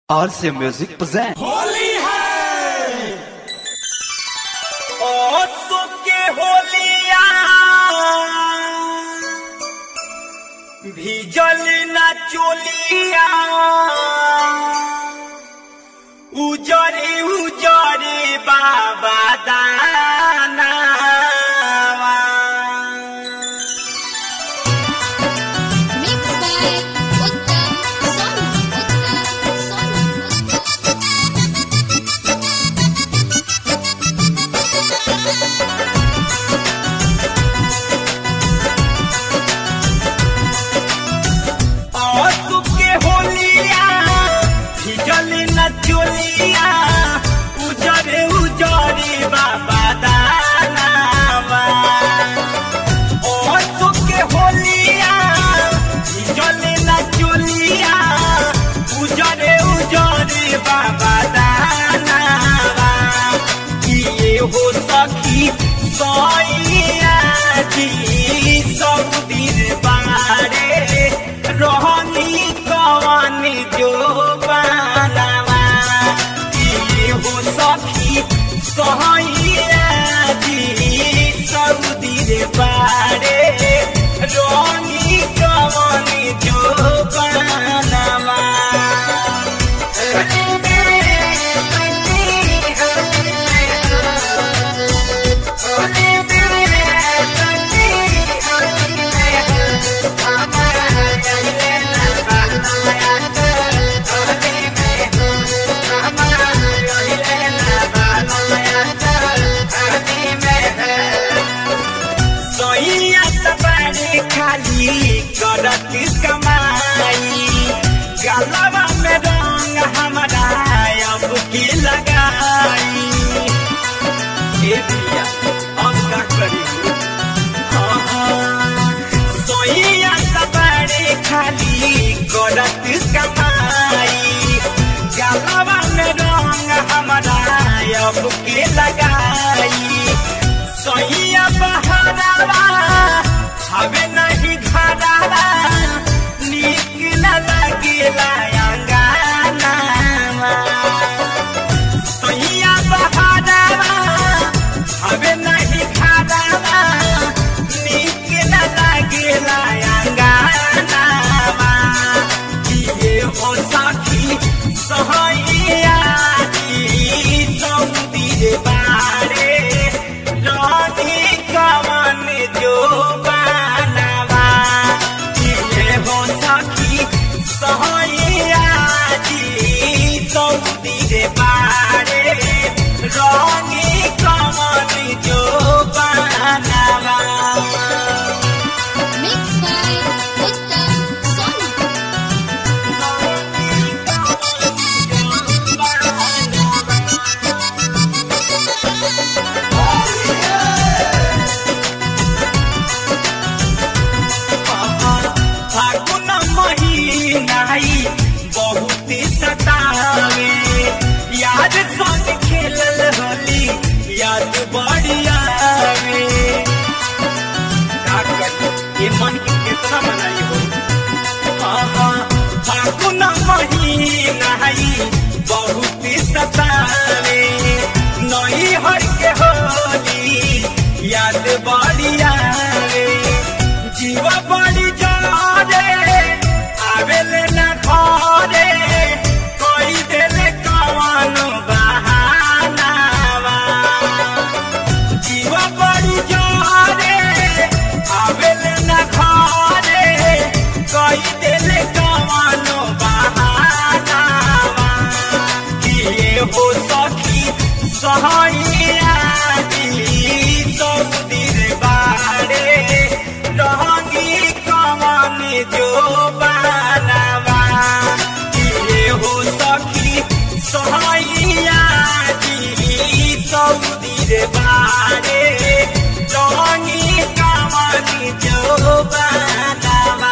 RC Music present Holi है ओ सुके होलिया भीजल न चोलिया उजरे उजरे बाबा दाना Mixed by Uttam Sonu. ओ सुके होलिया भीजल न चोलिया उजरे उजरे बाबा दानावा ओ सुके होलिया भीजल न चोलिया उजरे उजरे बाबा दानावा ये हो सखी सोइया जी सब दिन बारे रोहनी कवानी जो बनावा ये हो सखी सोइया जी सब दिन बारे रोहनी कवानी जो बनावा खाली करत कमाई गलवा में रंग हमारा अब की लगाई ए पिया अब का करी सोइया सबरे खाली करत कमाई गलवा में रंग हमारा अब की लगाई सोइया बहरावा हमें नहीं घरावा नीक न लगेला अंगनावा सोइया बहरावा हमें नहीं घरावा नीक न लगेला अंगनावा ये हो सखी सोइया जी सौंदर्य बारे रानी कवन जो सोइया जी सौंदर्य बारे रंगी कमनी जो बनावा Mixed by Uttam Sonu. फागुन महीनाई बहुत सतावे याद संग खेलल होली याद बढ़िया ये मन की कितना मनाई हो फागुन महीनाई बहुत सतावे नई हर के होली याद बढ़िया जीवा बड़ी जारे आवेले न घरे कोई देले कवानो बहानावा जीवा बड़ी जारे आवेले न घरे कोई देले कवानो बहानावा ये हो सखी सोइया जी सब दिन बारे रंगी कवानी जो बनावा ये हो सखी सोइया जी सौंदर्य बारे रंगी कवानी जो बनावा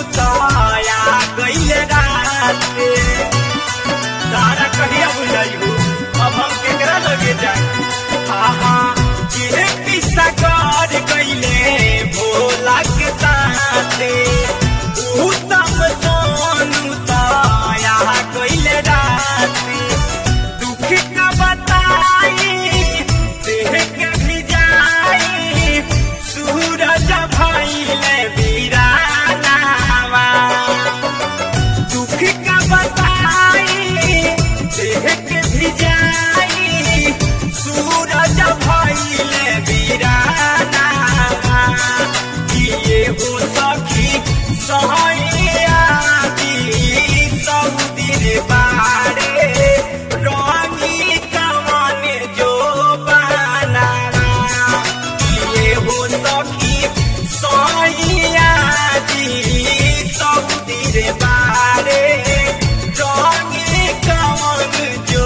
ताया गइले राते तारा कहिया बुझाइबू अब हम केकरा लगे जाए आहा जे किस्सा कर गइले भोला के साथे उत्तम सोनू ताया गइले राते दुख का बताई देह के भी जाई सूरज भइले वीरानावा दुख का बताई देह के भी जाई सूरज भइले वीरानावा ये हो सखी सहैया दी सब दिन बारे रंगी कमन जो बनाना ये हो सखी सहैया दी सब दिन बारे रंगी कमन जो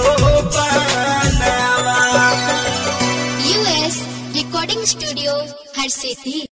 बनाना US Recording Studio, Har Sethi.